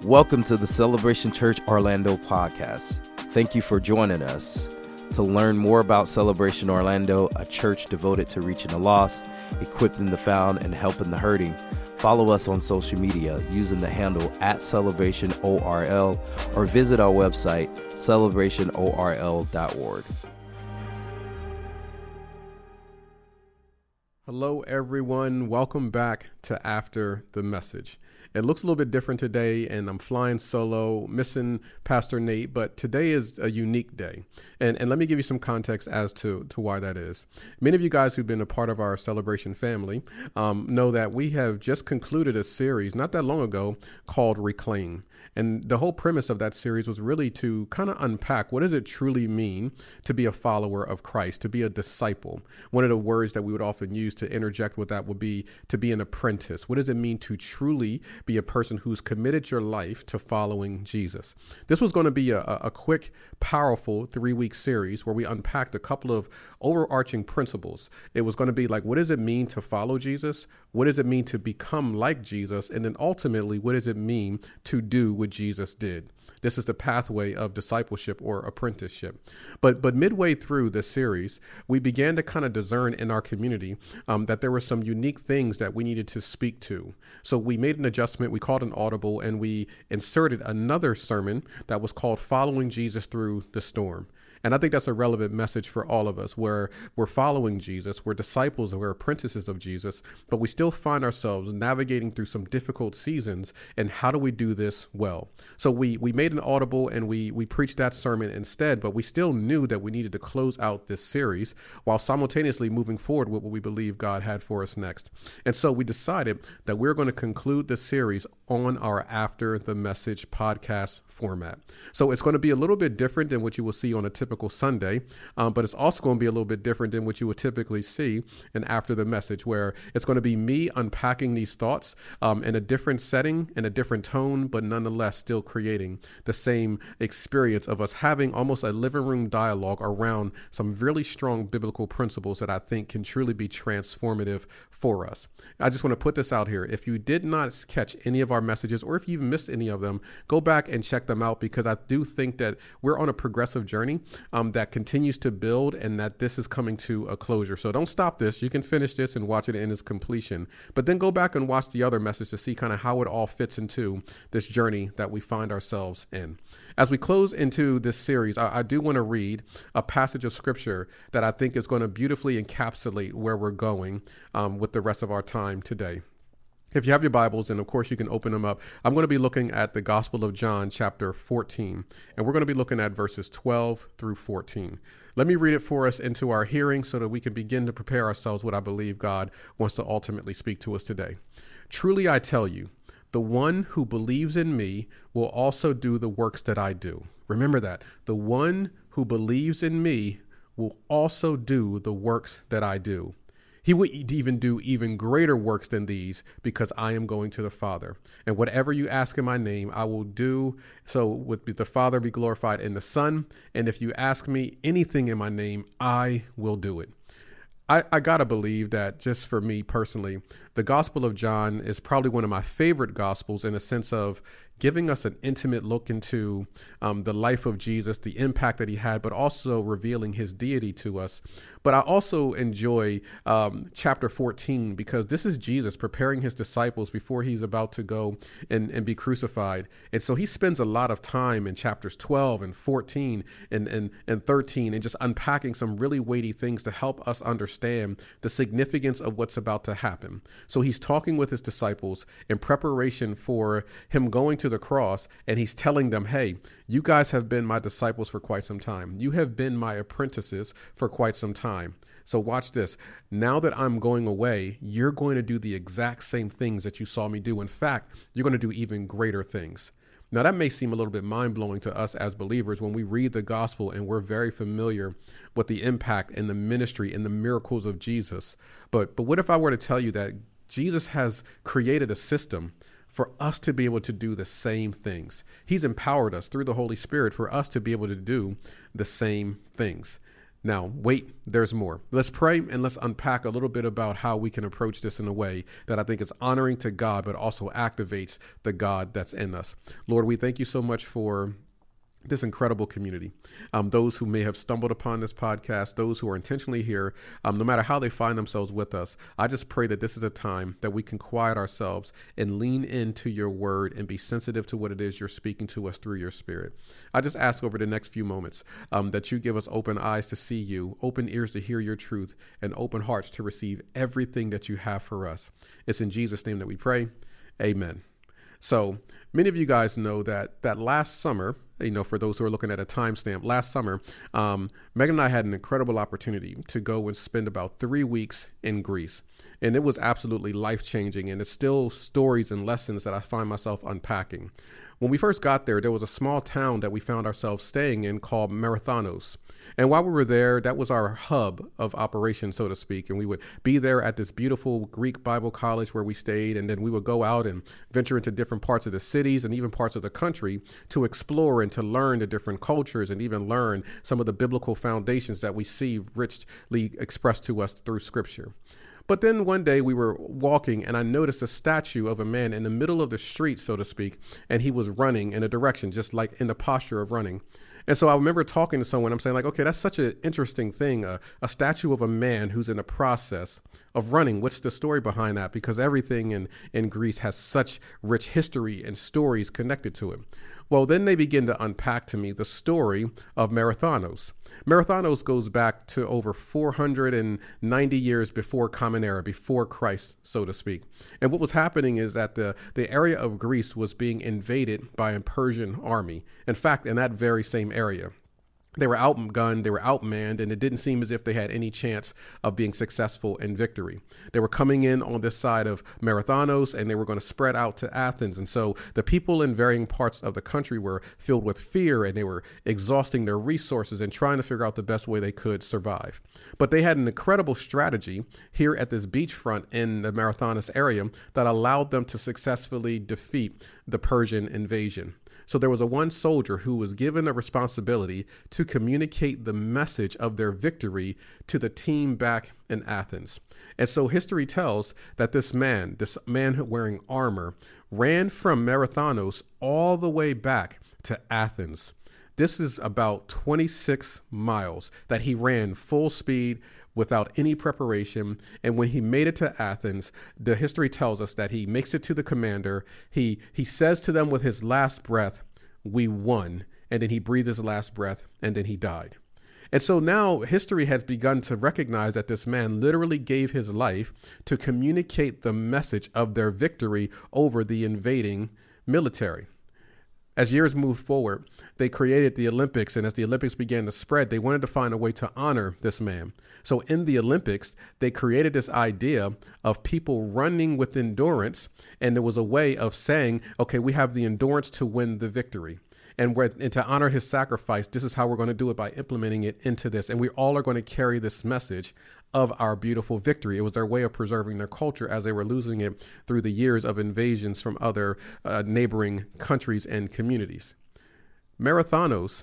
Welcome to the Celebration Church Orlando podcast. Thank you for joining us. To learn more about Celebration Orlando, a church devoted to reaching the lost, equipping the found, and helping the hurting, follow us on social media using the handle @CelebrationORL or visit our website, celebrationorl.org. Hello, everyone. Welcome back to After the Message. It looks a little bit different today, and I'm flying solo, missing Pastor Nate, but today is a unique day. And let me give you some context as to why that is. Many of you guys who've been a part of our Celebration family know that we have just concluded a series not that long ago called Reclaim. And the whole premise of that series was really to kind of unpack what does it truly mean to be a follower of Christ, to be a disciple. One of the words that we would often use to interject with that would be to be an apprentice. What does it mean to truly be a person who's committed your life to following Jesus? This was going to be a quick, powerful 3-week series where we unpacked a couple of overarching principles. It was going to be like, what does it mean to follow Jesus? What does it mean to become like Jesus? And then ultimately, what does it mean to do what Jesus did? This is the pathway of discipleship or apprenticeship. But midway through this series, we began to kind of discern in our community that there were some unique things that we needed to speak to. So we made an adjustment. We called an audible, and we inserted another sermon that was called Following Jesus Through the Storm. And I think that's a relevant message for all of us, where we're following Jesus, we're disciples, we're apprentices of Jesus, but we still find ourselves navigating through some difficult seasons. And how do we do this well? So we made an audible and we preached that sermon instead, but we still knew that we needed to close out this series while simultaneously moving forward with what we believe God had for us next. And so we decided that we're going to conclude the series on our After the Message podcast format. So it's going to be a little bit different than what you will see on a typical Sunday, but it's also going to be a little bit different than what you would typically see in After the Message, where it's going to be me unpacking these thoughts in a different setting, in a different tone, but nonetheless still creating the same experience of us having almost a living room dialogue around some really strong biblical principles that I think can truly be transformative for us. I just want to put this out here. If you did not catch any of our messages, or if you missed any of them, go back and check them out, because I do think that we're on a progressive journey that continues to build, and that this is coming to a closure. So don't stop this. You can finish this and watch it in its completion, but then go back and watch the other message to see kind of how it all fits into this journey that we find ourselves in. As we close into this series, I do want to read a passage of scripture that I think is going to beautifully encapsulate where we're going with the rest of our time today. If you have your Bibles, and of course you can open them up, I'm going to be looking at the Gospel of John, chapter 14, and we're going to be looking at verses 12 through 14. Let me read it for us into our hearing so that we can begin to prepare ourselves what I believe God wants to ultimately speak to us today. Truly I tell you, the one who believes in me will also do the works that I do. Remember that. The one who believes in me will also do the works that I do. He will even do even greater works than these, because I am going to the Father. And whatever you ask in my name, I will do. So with the Father be glorified in the Son. And if you ask me anything in my name, I will do it. I got to believe that, just for me personally, the Gospel of John is probably one of my favorite Gospels, in a sense of giving us an intimate look into the life of Jesus, the impact that he had, but also revealing his deity to us. But I also enjoy chapter 14, because this is Jesus preparing his disciples before he's about to go and be crucified. And so he spends a lot of time in chapters 12 and 14 and 13 and just unpacking some really weighty things to help us understand the significance of what's about to happen. So he's talking with his disciples in preparation for him going to the cross, and he's telling them, hey, you guys have been my disciples for quite some time. You have been my apprentices for quite some time. So watch this. Now that I'm going away, you're going to do the exact same things that you saw me do. In fact, you're going to do even greater things. Now, that may seem a little bit mind-blowing to us as believers when we read the gospel and we're very familiar with the impact and the ministry and the miracles of Jesus. But what if I were to tell you that Jesus has created a system for us to be able to do the same things? He's empowered us through the Holy Spirit for us to be able to do the same things. Now, wait, there's more. Let's pray and let's unpack a little bit about how we can approach this in a way that I think is honoring to God, but also activates the God that's in us. Lord, we thank you so much for this incredible community. Those who may have stumbled upon this podcast, those who are intentionally here, no matter how they find themselves with us, I just pray that this is a time that we can quiet ourselves and lean into your word and be sensitive to what it is you're speaking to us through your spirit. I just ask over the next few moments that you give us open eyes to see you, open ears to hear your truth, and open hearts to receive everything that you have for us. It's in Jesus' name that we pray. Amen. So many of you guys know that last summer, for those who are looking at a timestamp, last summer, Megan and I had an incredible opportunity to go and spend about 3 weeks in Greece. And it was absolutely life-changing. And it's still stories and lessons that I find myself unpacking. When we first got there was a small town that we found ourselves staying in called Marathonos. And while we were there, that was our hub of operation, so to speak. And we would be there at this beautiful Greek Bible college where we stayed. And then we would go out and venture into different parts of the cities and even parts of the country to explore and to learn the different cultures and even learn some of the biblical foundations that we see richly expressed to us through Scripture. But then one day we were walking and I noticed a statue of a man in the middle of the street, so to speak, and he was running in a direction, just like in the posture of running. And so I remember talking to someone, I'm saying like, okay, that's such an interesting thing, a statue of a man who's in the process of running. What's the story behind that? Because everything in Greece has such rich history and stories connected to it. Well, then they begin to unpack to me the story of Marathonos. Marathonos goes back to over 490 years before Common Era, before Christ, so to speak. And what was happening is that the area of Greece was being invaded by a Persian army. In fact, in that very same area. They were outgunned, they were outmanned, and it didn't seem as if they had any chance of being successful in victory. They were coming in on this side of Marathonos, and they were going to spread out to Athens. And so the people in varying parts of the country were filled with fear, and they were exhausting their resources and trying to figure out the best way they could survive. But they had an incredible strategy here at this beachfront in the Marathonos area that allowed them to successfully defeat the Persian invasion. So there was one soldier who was given a responsibility to communicate the message of their victory to the team back in Athens. And so history tells that this man wearing armor, ran from Marathonos all the way back to Athens. This is about 26 miles that he ran full speed without any preparation. And when he made it to Athens, the history tells us that he makes it to the commander. He says to them with his last breath, "We won." And then he breathed his last breath and then he died. And so now history has begun to recognize that this man literally gave his life to communicate the message of their victory over the invading military. As years moved forward, they created the Olympics, and as the Olympics began to spread, they wanted to find a way to honor this man. So in the Olympics, they created this idea of people running with endurance, and there was a way of saying, okay, we have the endurance to win the victory. And to honor his sacrifice, this is how we're going to do it, by implementing it into this. And we all are going to carry this message of our beautiful victory. It was their way of preserving their culture as they were losing it through the years of invasions from other neighboring countries and communities. Marathonos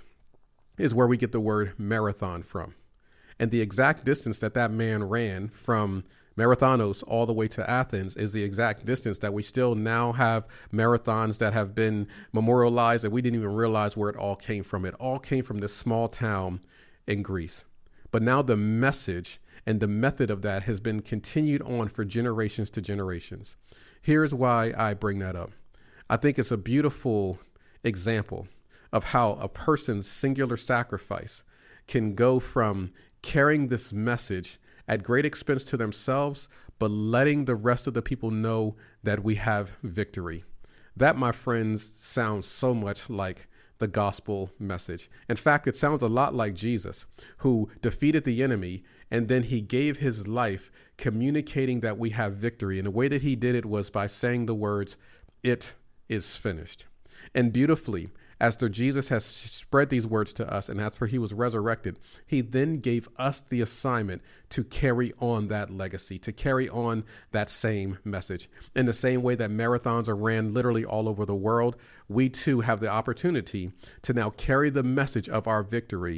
is where we get the word marathon from. And the exact distance that man ran from Marathonos all the way to Athens is the exact distance that we still now have marathons that have been memorialized, and we didn't even realize where it all came from. It all came from this small town in Greece. But now the message and the method of that has been continued on for generations to generations. Here's why I bring that up. I think it's a beautiful example of how a person's singular sacrifice can go from carrying this message at great expense to themselves, but letting the rest of the people know that we have victory. That, my friends, sounds so much like the gospel message. In fact, it sounds a lot like Jesus, who defeated the enemy, and then he gave his life communicating that we have victory. And the way that he did it was by saying the words, "It is finished." And beautifully, as Jesus has spread these words to us, and that's where he was resurrected, he then gave us the assignment to carry on that legacy, to carry on that same message. In the same way that marathons are ran literally all over the world, we too have the opportunity to now carry the message of our victory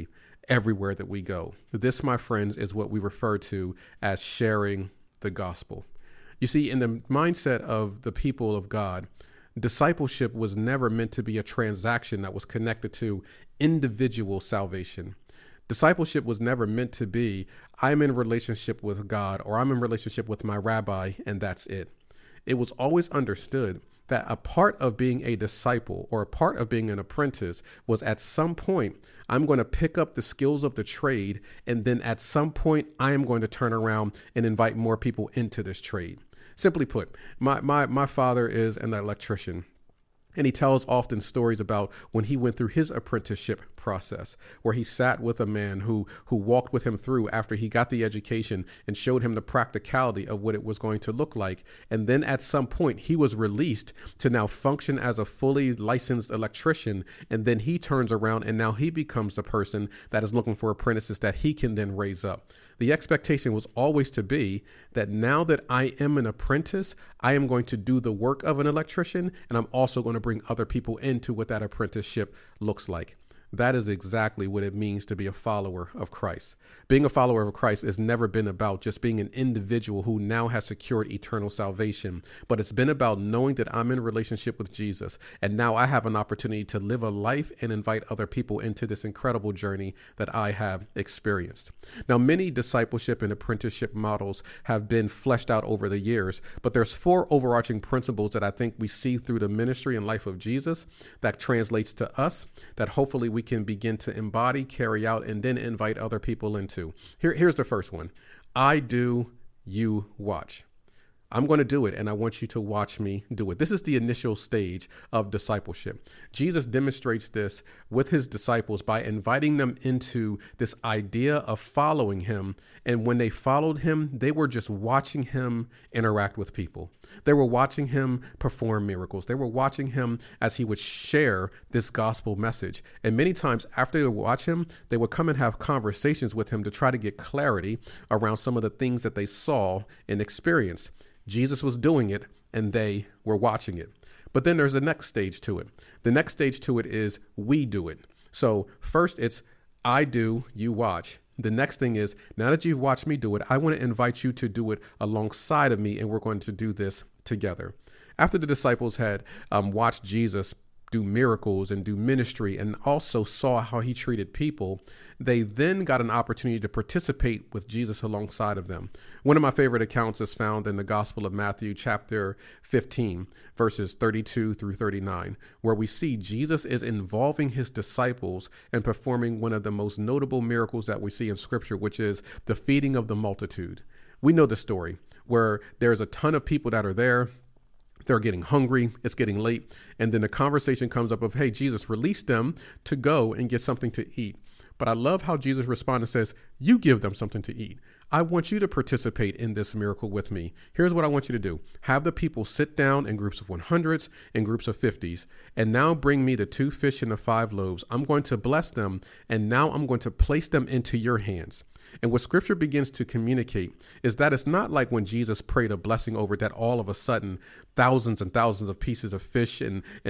everywhere that we go. This, my friends, is what we refer to as sharing the gospel. You see, in the mindset of the people of God, discipleship was never meant to be a transaction that was connected to individual salvation. Discipleship was never meant to be, I'm in relationship with God or I'm in relationship with my rabbi and that's it. It was always understood that a part of being a disciple or a part of being an apprentice was at some point, I'm going to pick up the skills of the trade. And then at some point, I am going to turn around and invite more people into this trade. Simply put, my father is an electrician. And he tells often stories about when he went through his apprenticeship process, where he sat with a man who walked with him through after he got the education and showed him the practicality of what it was going to look like. And then at some point, he was released to now function as a fully licensed electrician. And then he turns around and now he becomes the person that is looking for apprentices that he can then raise up. The expectation was always to be that now that I am an apprentice, I am going to do the work of an electrician, and I'm also going to bring other people into what that apprenticeship looks like. That is exactly what it means to be a follower of Christ. Being a follower of Christ has never been about just being an individual who now has secured eternal salvation, but it's been about knowing that I'm in a relationship with Jesus, and now I have an opportunity to live a life and invite other people into this incredible journey that I have experienced. Now, many discipleship and apprenticeship models have been fleshed out over the years, but there's 4 overarching principles that I think we see through the ministry and life of Jesus that translates to us, that hopefully we can begin to embody, carry out, and then invite other people into. Here's the first one. I do, you watch. I'm going to do it, and I want you to watch me do it. This is the initial stage of discipleship. Jesus demonstrates this with his disciples by inviting them into this idea of following him. And when they followed him, they were just watching him interact with people. They were watching him perform miracles. They were watching him as he would share this gospel message. And many times after they would watch him, they would come and have conversations with him to try to get clarity around some of the things that they saw and experienced. Jesus was doing it and they were watching it. But then there's the next stage to it. The next stage to it is we do it. So first it's I do, you watch. The next thing is, now that you've watched me do it, I want to invite you to do it alongside of me, and we're going to do this together. After the disciples had watched Jesus do miracles and do ministry and also saw how he treated people, they then got an opportunity to participate with Jesus alongside of them. One of my favorite accounts is found in the Gospel of Matthew, chapter 15, verses 32 through 39, where we see Jesus is involving his disciples and performing one of the most notable miracles that we see in Scripture, which is the feeding of the multitude. We know the story where there's a ton of people that are there. They're getting hungry. It's getting late. And then the conversation comes up of, hey, Jesus, release them to go and get something to eat. But I love how Jesus responds and says, you give them something to eat. I want you to participate in this miracle with me. Here's what I want you to do. Have the people sit down in groups of 100s and groups of 50s. And now bring me the 2 fish and the 5 loaves. I'm going to bless them. And now I'm going to place them into your hands. And what Scripture begins to communicate is that it's not like when Jesus prayed a blessing over that all of a sudden thousands and thousands of pieces of fish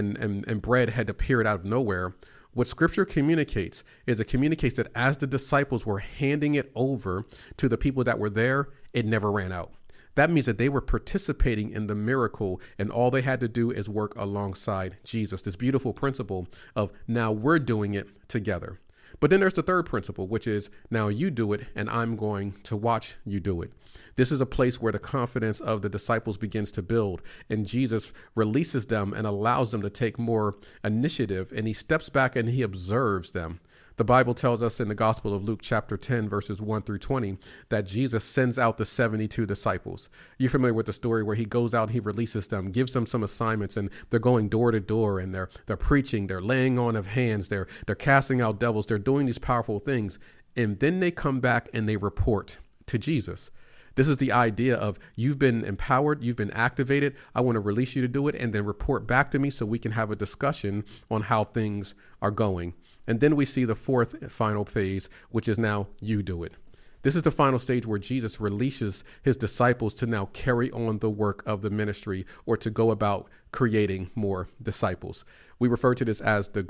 and bread had appeared out of nowhere. What Scripture communicates is it communicates that as the disciples were handing it over to the people that were there, it never ran out. That means that they were participating in the miracle, and all they had to do is work alongside Jesus. This beautiful principle of now we're doing it together. But then there's the third principle, which is now you do it and I'm going to watch you do it. This is a place where the confidence of the disciples begins to build, and Jesus releases them and allows them to take more initiative, and he steps back and he observes them. The Bible tells us in the Gospel of Luke chapter 10, verses 1 through 20, that Jesus sends out the 72 disciples. You're familiar with the story where he goes out, he releases them, gives them some assignments, and they're going door to door, and they're preaching, they're laying on of hands, they're casting out devils, they're doing these powerful things. And then they come back and they report to Jesus. This is the idea of you've been empowered, you've been activated. I want to release you to do it and then report back to me so we can have a discussion on how things are going. And then we see the fourth final phase, which is now you do it. This is the final stage where Jesus releases his disciples to now carry on the work of the ministry or to go about creating more disciples. We refer to this as the Great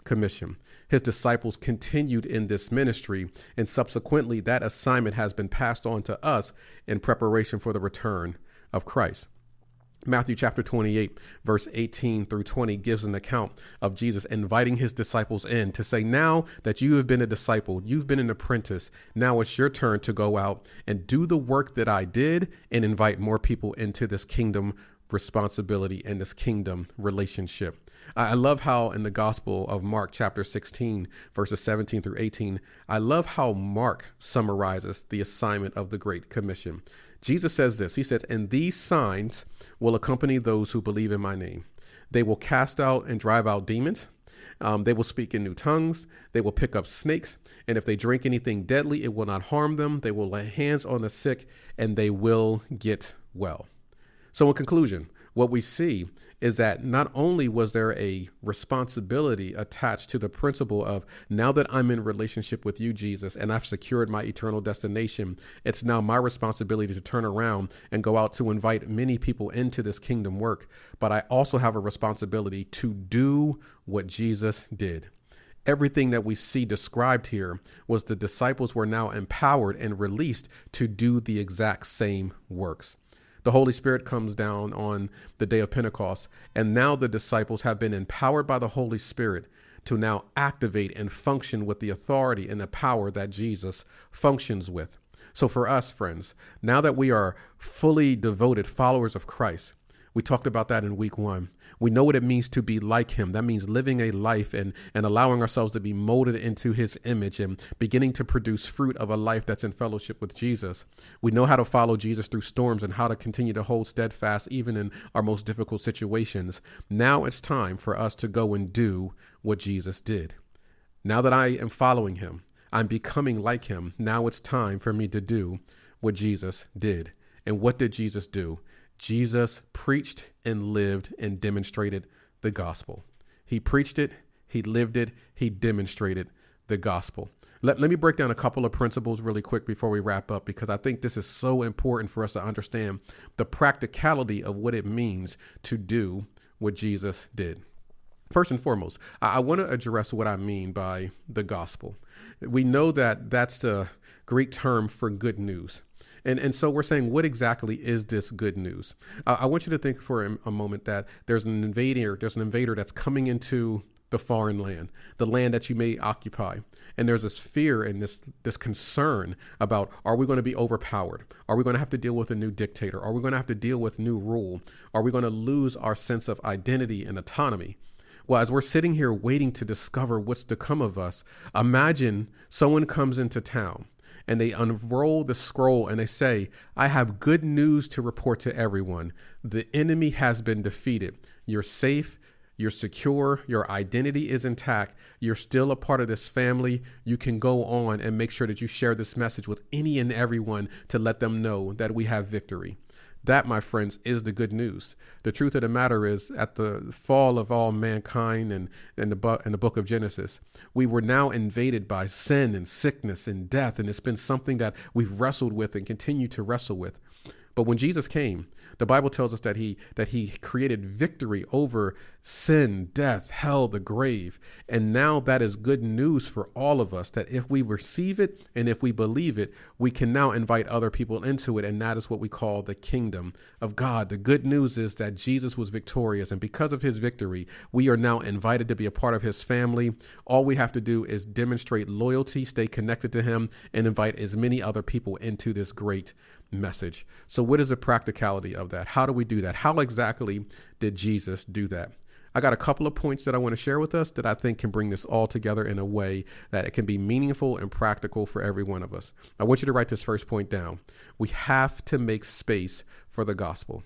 Commission. His disciples continued in this ministry, and subsequently that assignment has been passed on to us in preparation for the return of Christ. Matthew chapter 28, verse 18 through 20 gives an account of Jesus inviting his disciples in to say, now that you have been a disciple, you've been an apprentice, now it's your turn to go out and do the work that I did and invite more people into this kingdom responsibility and this kingdom relationship. I love how in the Gospel of Mark chapter 16, verses 17 through 18, I love how Mark summarizes the assignment of the Great Commission. Jesus says this, he says, and these signs will accompany those who believe in my name. They will cast out and drive out demons. They will speak in new tongues. They will pick up snakes. And if they drink anything deadly, it will not harm them. They will lay hands on the sick and they will get well. So in conclusion, what we see is that not only was there a responsibility attached to the principle of now that I'm in relationship with you, Jesus, and I've secured my eternal destination, it's now my responsibility to turn around and go out to invite many people into this kingdom work. But I also have a responsibility to do what Jesus did. Everything that we see described here was the disciples were now empowered and released to do the exact same works. The Holy Spirit comes down on the day of Pentecost, and now the disciples have been empowered by the Holy Spirit to now activate and function with the authority and the power that Jesus functions with. So for us, friends, now that we are fully devoted followers of Christ, we talked about that in week 1. We know what it means to be like him. That means living a life and allowing ourselves to be molded into his image and beginning to produce fruit of a life that's in fellowship with Jesus. We know how to follow Jesus through storms and how to continue to hold steadfast even in our most difficult situations. Now it's time for us to go and do what Jesus did. Now that I am following him, I'm becoming like him. Now it's time for me to do what Jesus did. And what did Jesus do? Jesus preached and lived and demonstrated the gospel. He preached it, he lived it, he demonstrated the gospel. Let me break down a couple of principles really quick before we wrap up, because I think this is so important for us to understand the practicality of what it means to do what Jesus did. First and foremost, I want to address what I mean by the gospel. We know that that's the Greek term for good news. And so we're saying, what exactly is this good news? I want you to think for a moment that there's an invader that's coming into the foreign land, the land that you may occupy. And there's this fear and this concern about, are we going to be overpowered? Are we going to have to deal with a new dictator? Are we going to have to deal with new rule? Are we going to lose our sense of identity and autonomy? Well, as we're sitting here waiting to discover what's to come of us, imagine someone comes into town and they unroll the scroll and they say, I have good news to report to everyone. The enemy has been defeated. You're safe. You're secure. Your identity is intact. You're still a part of this family. You can go on and make sure that you share this message with any and everyone to let them know that we have victory. That, my friends, is the good news. The truth of the matter is, at the fall of all mankind and in the book of Genesis, we were now invaded by sin and sickness and death, and it's been something that we've wrestled with and continue to wrestle with. But when Jesus came, the Bible tells us that he created victory over sin, death, hell, the grave. And now that is good news for all of us, that if we receive it and if we believe it, we can now invite other people into it. And that is what we call the kingdom of God. The good news is that Jesus was victorious. And because of his victory, we are now invited to be a part of his family. All we have to do is demonstrate loyalty, stay connected to him, and invite as many other people into this great message. So what is the practicality of that? How do we do that? How exactly did Jesus do that? I got a couple of points that I want to share with us that I think can bring this all together in a way that it can be meaningful and practical for every one of us. I want you to write this first point down. We have to make space for the gospel.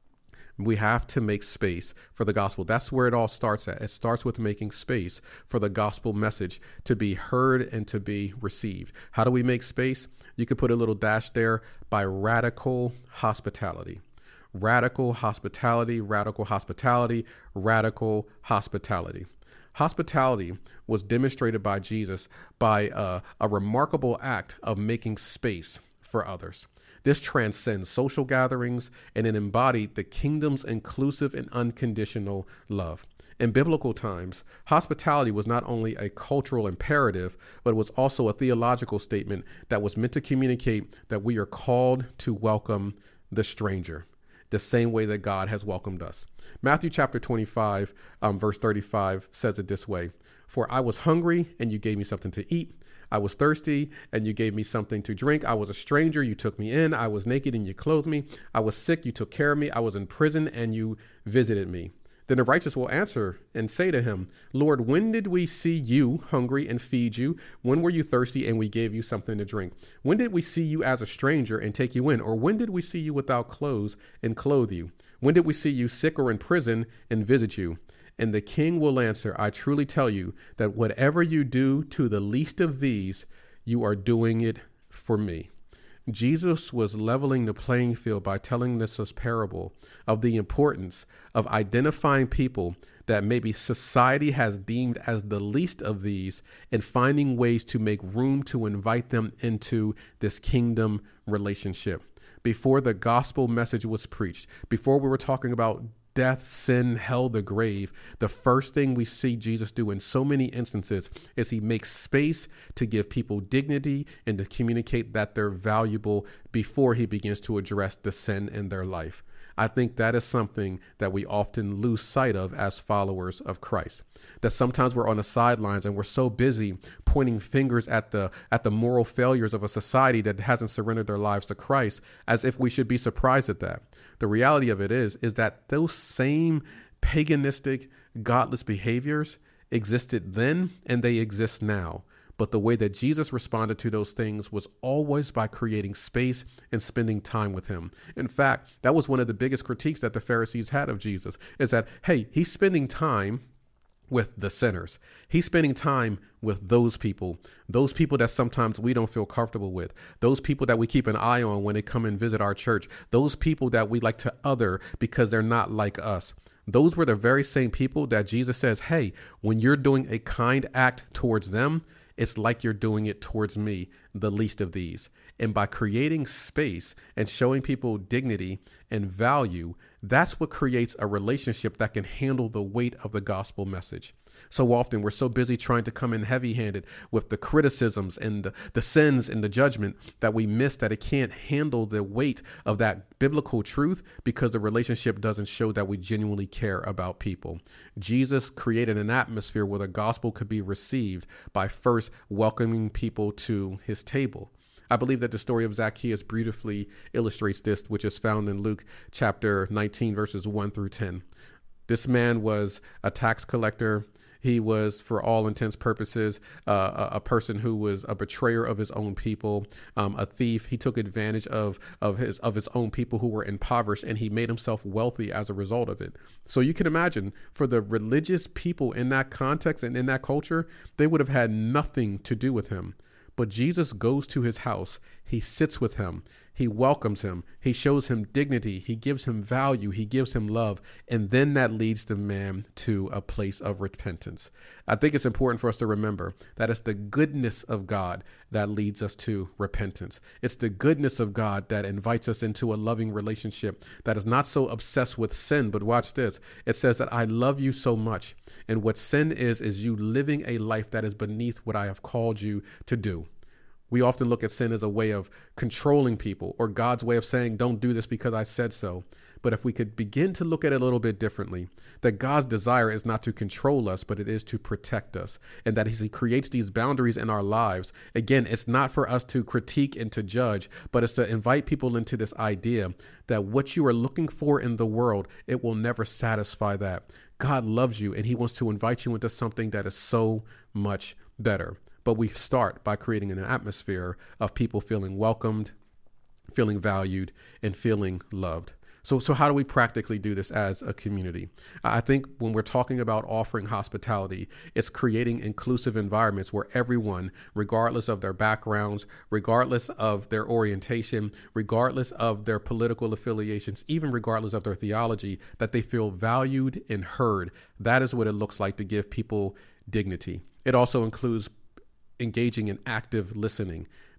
We have to make space for the gospel. That's where it all starts at. It starts with making space for the gospel message to be heard and to be received. How do we make space? You could put a little dash there, by radical hospitality. Radical hospitality, radical hospitality, radical hospitality. Hospitality was demonstrated by Jesus by a remarkable act of making space for others. This transcends social gatherings, and it embodied the kingdom's inclusive and unconditional love. In biblical times, hospitality was not only a cultural imperative, but it was also a theological statement that was meant to communicate that we are called to welcome the stranger, the same way that God has welcomed us. Matthew chapter 25, verse 35 says it this way: "For I was hungry, and you gave me something to eat. I was thirsty, and you gave me something to drink. I was a stranger, you took me in. I was naked, and you clothed me. I was sick, you took care of me. I was in prison, and you visited me." Then the righteous will answer and say to him, "Lord, when did we see you hungry and feed you? When were you thirsty and we gave you something to drink? When did we see you as a stranger and take you in? Or when did we see you without clothes and clothe you? When did we see you sick or in prison and visit you?" And the king will answer, "I truly tell you that whatever you do to the least of these, you are doing it for me." Jesus was leveling the playing field by telling this parable of the importance of identifying people that maybe society has deemed as the least of these and finding ways to make room to invite them into this kingdom relationship. Before the gospel message was preached, before we were talking about death, sin, hell, the grave, the first thing we see Jesus do in so many instances is he makes space to give people dignity and to communicate that they're valuable before he begins to address the sin in their life. I think that is something that we often lose sight of as followers of Christ. That sometimes we're on the sidelines and we're so busy pointing fingers at the moral failures of a society that hasn't surrendered their lives to Christ, as if we should be surprised at that. The reality of it is that those same paganistic, godless behaviors existed then and they exist now. But the way that Jesus responded to those things was always by creating space and spending time with him. In fact, that was one of the biggest critiques that the Pharisees had of Jesus, is that, hey, he's spending time with the sinners. He's spending time with those people that sometimes we don't feel comfortable with, those people that we keep an eye on when they come and visit our church, those people that we like to other because they're not like us. Those were the very same people that Jesus says, hey, when you're doing a kind act towards them, it's like you're doing it towards me, the least of these. And by creating space and showing people dignity and value, that's what creates a relationship that can handle the weight of the gospel message. So often we're so busy trying to come in heavy-handed with the criticisms and the sins and the judgment that we miss that it can't handle the weight of that biblical truth because the relationship doesn't show that we genuinely care about people. Jesus created an atmosphere where the gospel could be received by first welcoming people to his table. I believe that the story of Zacchaeus beautifully illustrates this, which is found in Luke chapter 19, verses 1 through 10. This man was a tax collector. He was, for all intents purposes, a person who was a betrayer of his own people, a thief. He took advantage of his own people who were impoverished, and he made himself wealthy as a result of it. So you can imagine, for the religious people in that context and in that culture, they would have had nothing to do with him. But Jesus goes to his house. He sits with him. He welcomes him. He shows him dignity. He gives him value. He gives him love. And then that leads the man to a place of repentance. I think it's important for us to remember that it's the goodness of God that leads us to repentance. It's the goodness of God that invites us into a loving relationship that is not so obsessed with sin. But watch this. It says that I love you so much. And what sin is you living a life that is beneath what I have called you to do. We often look at sin as a way of controlling people or God's way of saying, don't do this because I said so. But if we could begin to look at it a little bit differently, that God's desire is not to control us, but it is to protect us. And that as he creates these boundaries in our lives, again, it's not for us to critique and to judge, but it's to invite people into this idea that what you are looking for in the world, it will never satisfy that. God loves you and he wants to invite you into something that is so much better. But we start by creating an atmosphere of people feeling welcomed, feeling valued, and feeling loved. So how do we practically do this as a community? I think when we're talking about offering hospitality, it's creating inclusive environments where everyone, regardless of their backgrounds, regardless of their orientation, regardless of their political affiliations, even regardless of their theology, that they feel valued and heard. That is what it looks like to give people dignity. It also includes engaging in active listening,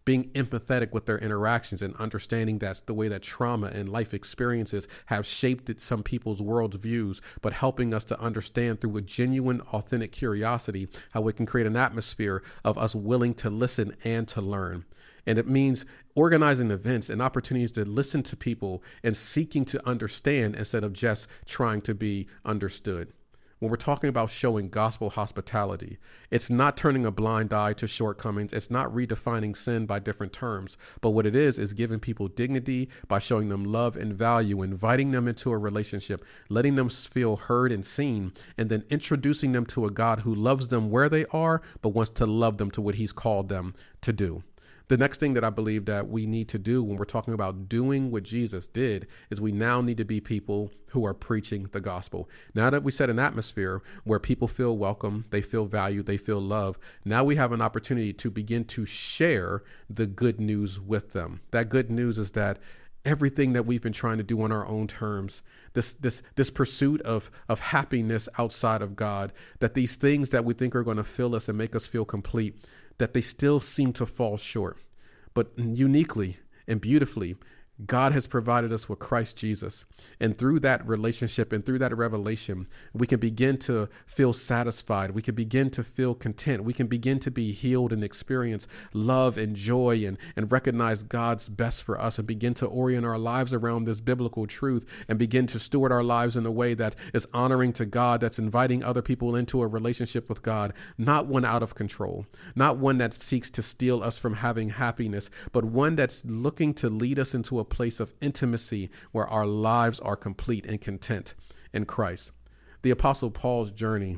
being empathetic with their interactions and understanding that's the way that trauma and life experiences have shaped some people's world's views, but helping us to understand through a genuine, authentic curiosity how we can create an atmosphere of us willing to listen and to learn. And it means organizing events and opportunities to listen to people and seeking to understand instead of just trying to be understood. When we're talking about showing gospel hospitality, it's not turning a blind eye to shortcomings. It's not redefining sin by different terms. But what it is giving people dignity by showing them love and value, inviting them into a relationship, letting them feel heard and seen, and then introducing them to a God who loves them where they are, but wants to love them to what he's called them to do. The next thing that I believe that we need to do when we're talking about doing what Jesus did is we now need to be people who are preaching the gospel. Now that we set an atmosphere where people feel welcome, they feel valued, they feel loved, now we have an opportunity to begin to share the good news with them. That good news is that everything that we've been trying to do on our own terms, this pursuit of happiness outside of God, that these things that we think are going to fill us and make us feel complete, that they still seem to fall short. But uniquely and beautifully, God has provided us with Christ Jesus. And through that relationship and through that revelation, we can begin to feel satisfied. We can begin to feel content. We can begin to be healed and experience love and joy and recognize God's best for us and begin to orient our lives around this biblical truth and begin to steward our lives in a way that is honoring to God, that's inviting other people into a relationship with God, not one out of control, not one that seeks to steal us from having happiness, but one that's looking to lead us into a place of intimacy where our lives are complete and content in Christ. The Apostle Paul's journey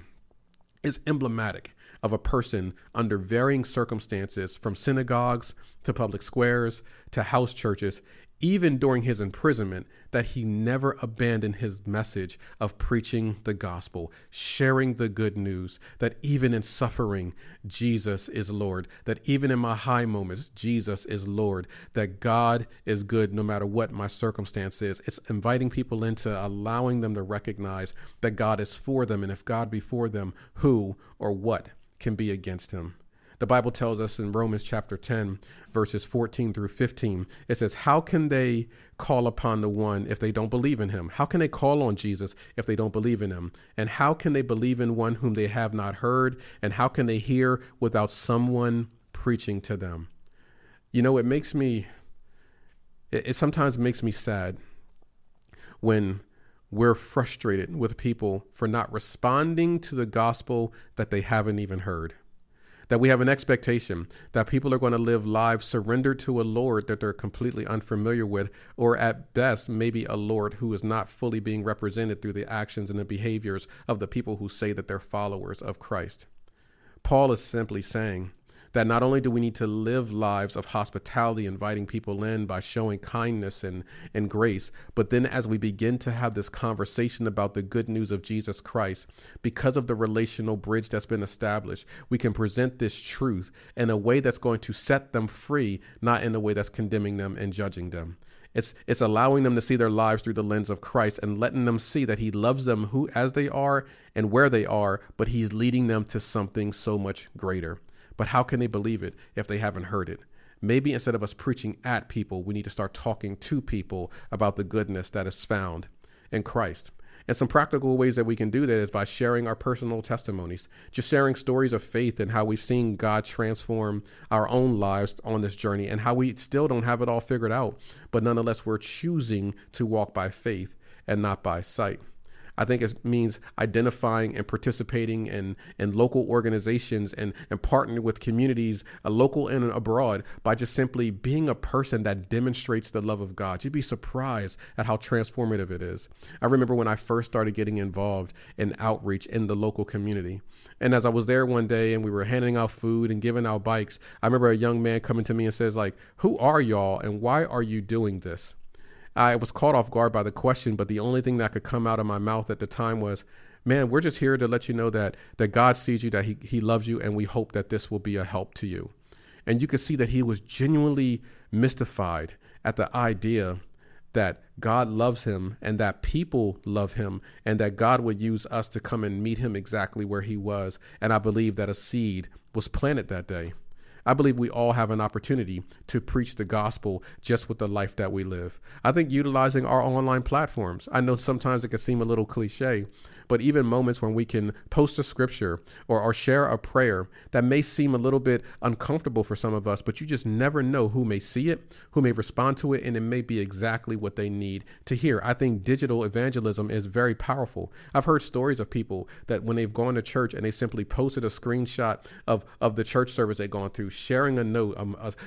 is emblematic of a person under varying circumstances, from synagogues to public squares to house churches, even during his imprisonment, that he never abandoned his message of preaching the gospel, sharing the good news, that even in suffering, Jesus is Lord, that even in my high moments, Jesus is Lord, that God is good no matter what my circumstance is. It's inviting people into allowing them to recognize that God is for them, and if God be for them, who or what can be against him? The Bible tells us in Romans chapter 10, verses 14 through 15, it says, how can they call upon the one if they don't believe in him? How can they call on Jesus if they don't believe in him? And how can they believe in one whom they have not heard? And how can they hear without someone preaching to them? You know, it sometimes makes me sad when we're frustrated with people for not responding to the gospel that they haven't even heard. That we have an expectation that people are going to live lives surrendered to a Lord that they're completely unfamiliar with, or at best, maybe a Lord who is not fully being represented through the actions and the behaviors of the people who say that they're followers of Christ. Paul is simply saying that not only do we need to live lives of hospitality, inviting people in by showing kindness and grace, but then as we begin to have this conversation about the good news of Jesus Christ, because of the relational bridge that's been established, we can present this truth in a way that's going to set them free, not in a way that's condemning them and judging them. It's allowing them to see their lives through the lens of Christ and letting them see that he loves them who as they are and where they are, but he's leading them to something so much greater. But how can they believe it if they haven't heard it? Maybe instead of us preaching at people, we need to start talking to people about the goodness that is found in Christ. And some practical ways that we can do that is by sharing our personal testimonies, just sharing stories of faith and how we've seen God transform our own lives on this journey and how we still don't have it all figured out, but nonetheless, we're choosing to walk by faith and not by sight. I think it means identifying and participating in local organizations and partnering with communities, local and abroad, by just simply being a person that demonstrates the love of God. You'd be surprised at how transformative it is. I remember when I first started getting involved in outreach in the local community. And as I was there one day and we were handing out food and giving out bikes, I remember a young man coming to me and says, like, who are y'all and why are you doing this? I was caught off guard by the question, but the only thing that could come out of my mouth at the time was, man, we're just here to let you know that God sees you, that he loves you, and we hope that this will be a help to you. And you could see that he was genuinely mystified at the idea that God loves him and that people love him and that God would use us to come and meet him exactly where he was. And I believe that a seed was planted that day. I believe we all have an opportunity to preach the gospel just with the life that we live. I think utilizing our online platforms, I know sometimes it can seem a little cliche, but even moments when we can post a scripture or share a prayer that may seem a little bit uncomfortable for some of us, but you just never know who may see it, who may respond to it, and it may be exactly what they need to hear. I think digital evangelism is very powerful. I've heard stories of people that when they've gone to church and they simply posted a screenshot of the church service they've gone through, sharing a note,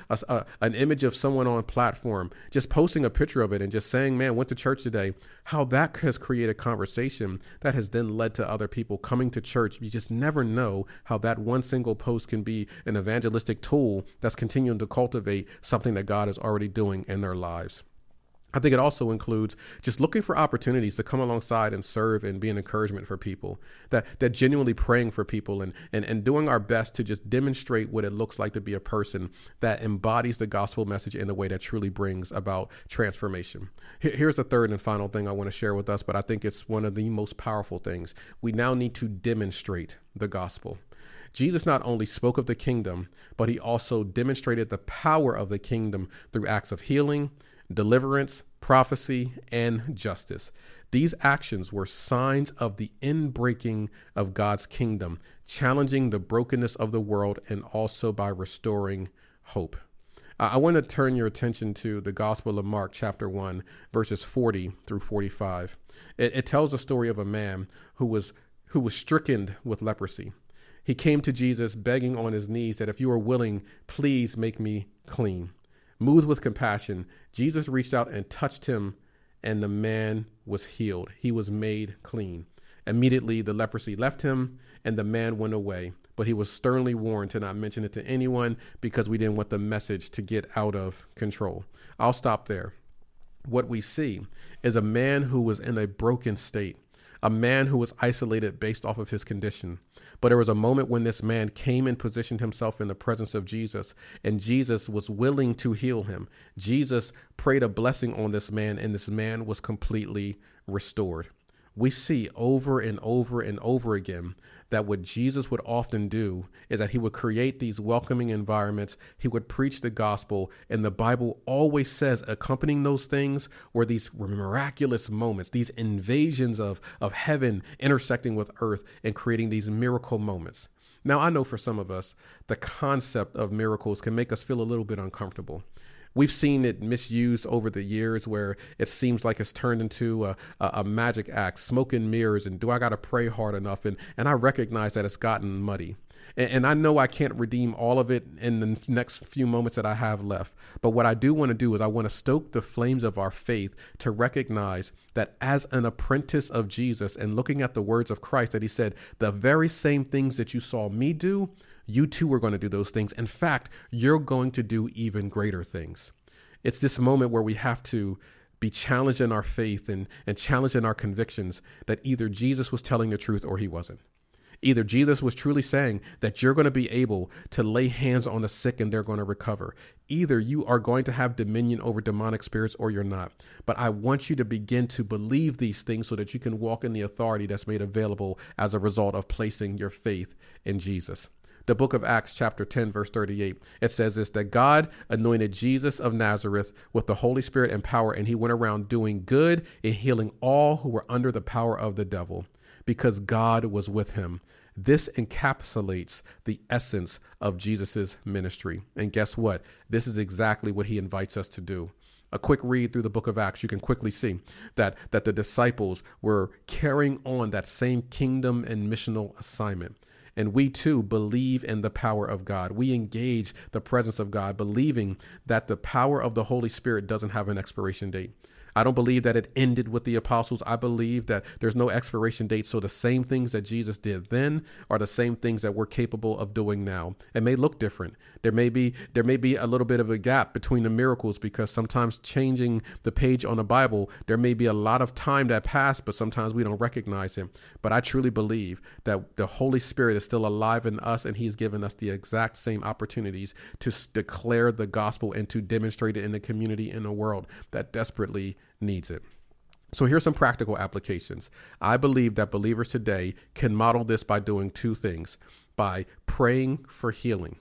an image of someone on a platform, just posting a picture of it and just saying, man, went to church today, how that has created conversation that has then led to other people coming to church. You just never know how that one single post can be an evangelistic tool that's continuing to cultivate something that God is already doing in their lives. I think it also includes just looking for opportunities to come alongside and serve and be an encouragement for people, that genuinely praying for people and doing our best to just demonstrate what it looks like to be a person that embodies the gospel message in a way that truly brings about transformation. Here's the third and final thing I want to share with us, but I think it's one of the most powerful things. We now need to demonstrate the gospel. Jesus not only spoke of the kingdom, but he also demonstrated the power of the kingdom through acts of healing, deliverance, prophecy, and justice. These actions were signs of the inbreaking of God's kingdom, challenging the brokenness of the world and also by restoring hope. I want to turn your attention to the Gospel of Mark, chapter 1, verses 40 through 45. It tells the story of a man who was stricken with leprosy. He came to Jesus begging on his knees that if you are willing, please make me clean. Moved with compassion, Jesus reached out and touched him, and the man was healed. He was made clean. Immediately, the leprosy left him, and the man went away. But he was sternly warned to not mention it to anyone because we didn't want the message to get out of control. I'll stop there. What we see is a man who was in a broken state, a man who was isolated based off of his condition. But there was a moment when this man came and positioned himself in the presence of Jesus, and Jesus was willing to heal him. Jesus prayed a blessing on this man, and this man was completely restored. We see over and over and over again that what Jesus would often do is that he would create these welcoming environments. He would preach the gospel. And the Bible always says accompanying those things were these miraculous moments, these invasions of heaven intersecting with earth and creating these miracle moments. Now, I know for some of us, the concept of miracles can make us feel a little bit uncomfortable. We've seen it misused over the years where it seems like it's turned into a magic act, smoke and mirrors, and do I got to pray hard enough? And I recognize that it's gotten muddy. And I know I can't redeem all of it in the next few moments that I have left. But what I do want to do is I want to stoke the flames of our faith to recognize that as an apprentice of Jesus and looking at the words of Christ that he said, the very same things that you saw me do, you too are going to do those things. In fact, you're going to do even greater things. It's this moment where we have to be challenged in our faith and challenged in our convictions that either Jesus was telling the truth or he wasn't. Either Jesus was truly saying that you're going to be able to lay hands on the sick and they're going to recover. Either you are going to have dominion over demonic spirits or you're not. But I want you to begin to believe these things so that you can walk in the authority that's made available as a result of placing your faith in Jesus. The book of Acts, chapter 10, verse 38, it says this, that God anointed Jesus of Nazareth with the Holy Spirit and power, and he went around doing good and healing all who were under the power of the devil, because God was with him. This encapsulates the essence of Jesus's ministry. And guess what? This is exactly what he invites us to do. A quick read through the book of Acts, you can quickly see that the disciples were carrying on that same kingdom and missional assignment. And we too believe in the power of God. We engage the presence of God, believing that the power of the Holy Spirit doesn't have an expiration date. I don't believe that it ended with the apostles. I believe that there's no expiration date. So the same things that Jesus did then are the same things that we're capable of doing now. It may look different. There may be a little bit of a gap between the miracles because sometimes changing the page on the Bible, there may be a lot of time that passed, but sometimes we don't recognize him. But I truly believe that the Holy Spirit is still alive in us, and he's given us the exact same opportunities to declare the gospel and to demonstrate it in the community, in the world that desperately needs it. So here's some practical applications. I believe that believers today can model this by doing two things: by praying for healing.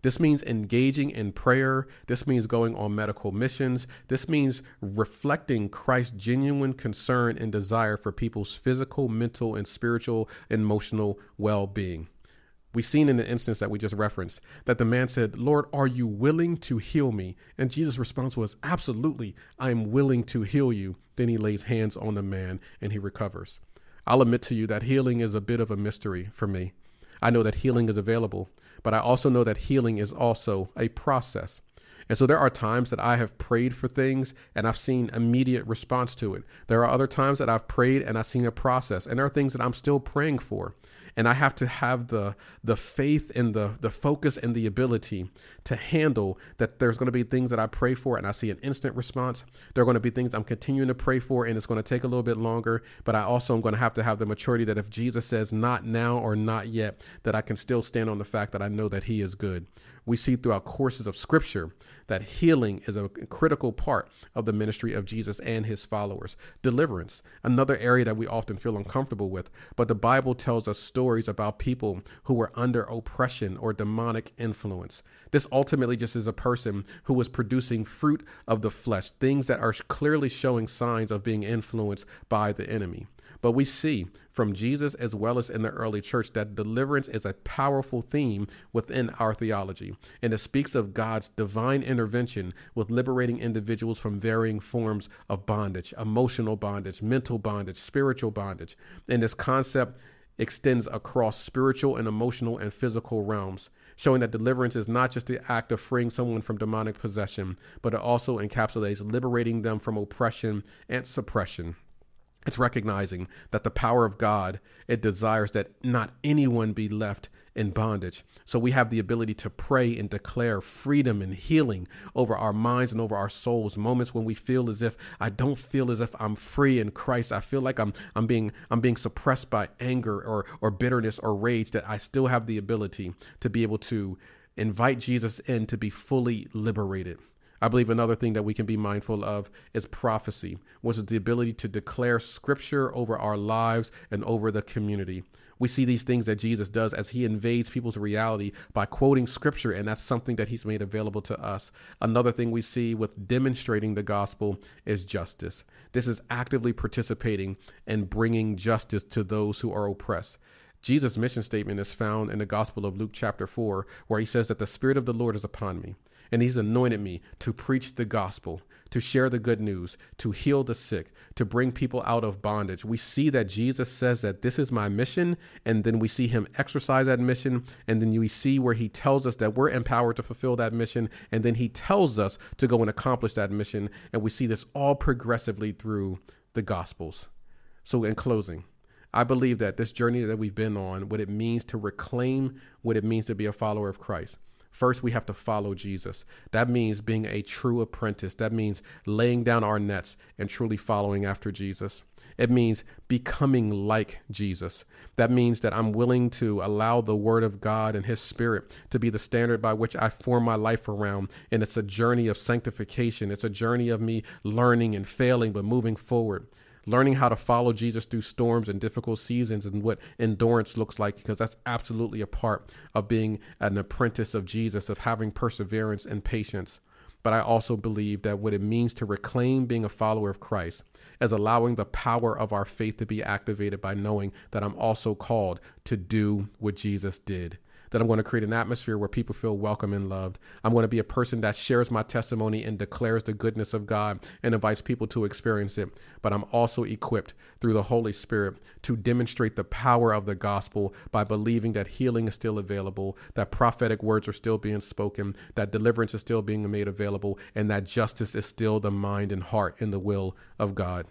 This means engaging in prayer. This means going on medical missions. This means reflecting Christ's genuine concern and desire for people's physical, mental, and spiritual, emotional well-being. We've seen in the instance that we just referenced that the man said, "Lord, are you willing to heal me?" And Jesus' response was, "Absolutely, I am willing to heal you." Then he lays hands on the man and he recovers. I'll admit to you that healing is a bit of a mystery for me. I know that healing is available, but I also know that healing is also a process. And so there are times that I have prayed for things and I've seen immediate response to it. There are other times that I've prayed and I've seen a process, and there are things that I'm still praying for. And I have to have the faith and the focus and the ability to handle that there's going to be things that I pray for and I see an instant response. There are going to be things I'm continuing to pray for and it's going to take a little bit longer. But I also am going to have the maturity that if Jesus says not now or not yet, that I can still stand on the fact that I know that he is good. We see throughout courses of scripture that healing is a critical part of the ministry of Jesus and his followers. Deliverance, another area that we often feel uncomfortable with, but the Bible tells us stories about people who were under oppression or demonic influence. This ultimately just is a person who was producing fruit of the flesh, things that are clearly showing signs of being influenced by the enemy. But we see from Jesus as well as in the early church that deliverance is a powerful theme within our theology. And it speaks of God's divine intervention with liberating individuals from varying forms of bondage, emotional bondage, mental bondage, spiritual bondage. And this concept extends across spiritual and emotional and physical realms, showing that deliverance is not just the act of freeing someone from demonic possession, but it also encapsulates liberating them from oppression and suppression. It's recognizing that the power of God, it desires that not anyone be left in bondage. So we have the ability to pray and declare freedom and healing over our minds and over our souls. Moments when we feel as if I don't feel as if I'm free in Christ. I feel like I'm being suppressed by anger or bitterness or rage, that I still have the ability to be able to invite Jesus in to be fully liberated. I believe another thing that we can be mindful of is prophecy, which is the ability to declare scripture over our lives and over the community. We see these things that Jesus does as he invades people's reality by quoting scripture, and that's something that he's made available to us. Another thing we see with demonstrating the gospel is justice. This is actively participating and bringing justice to those who are oppressed. Jesus' mission statement is found in the Gospel of Luke chapter 4, where he says that the Spirit of the Lord is upon me, and he's anointed me to preach the gospel, to share the good news, to heal the sick, to bring people out of bondage. We see that Jesus says that this is my mission, and then we see him exercise that mission, and then we see where he tells us that we're empowered to fulfill that mission, and then he tells us to go and accomplish that mission, and we see this all progressively through the Gospels. So in closing, I believe that this journey that we've been on, what it means to reclaim what it means to be a follower of Christ. First, we have to follow Jesus. That means being a true apprentice. That means laying down our nets and truly following after Jesus. It means becoming like Jesus. That means that I'm willing to allow the word of God and his spirit to be the standard by which I form my life around. And it's a journey of sanctification. It's a journey of me learning and failing, but moving forward. Learning how to follow Jesus through storms and difficult seasons and what endurance looks like, because that's absolutely a part of being an apprentice of Jesus, of having perseverance and patience. But I also believe that what it means to reclaim being a follower of Christ is allowing the power of our faith to be activated by knowing that I'm also called to do what Jesus did. That I'm going to create an atmosphere where people feel welcome and loved. I'm going to be a person that shares my testimony and declares the goodness of God and invites people to experience it. But I'm also equipped through the Holy Spirit to demonstrate the power of the gospel by believing that healing is still available, that prophetic words are still being spoken, that deliverance is still being made available, and that justice is still the mind and heart and the will of God.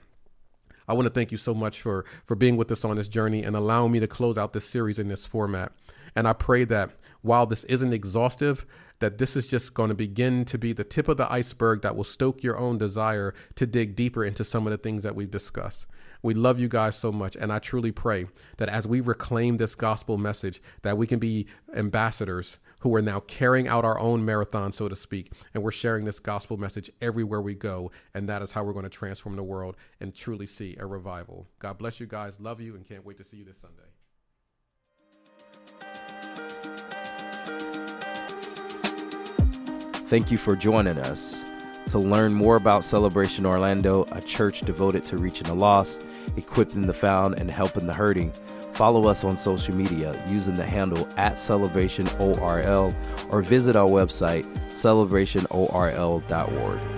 I want to thank you so much for being with us on this journey and allowing me to close out this series in this format. And I pray that while this isn't exhaustive, that this is just going to begin to be the tip of the iceberg that will stoke your own desire to dig deeper into some of the things that we've discussed. We love you guys so much. And I truly pray that as we reclaim this gospel message, that we can be ambassadors who are now carrying out our own marathon, so to speak. And we're sharing this gospel message everywhere we go. And that is how we're going to transform the world and truly see a revival. God bless you guys. Love you and can't wait to see you this Sunday. Thank you for joining us. To learn more about Celebration Orlando, a church devoted to reaching the lost, equipping the found, and helping the hurting, follow us on social media using the handle @CelebrationORL or visit our website, celebrationorl.org.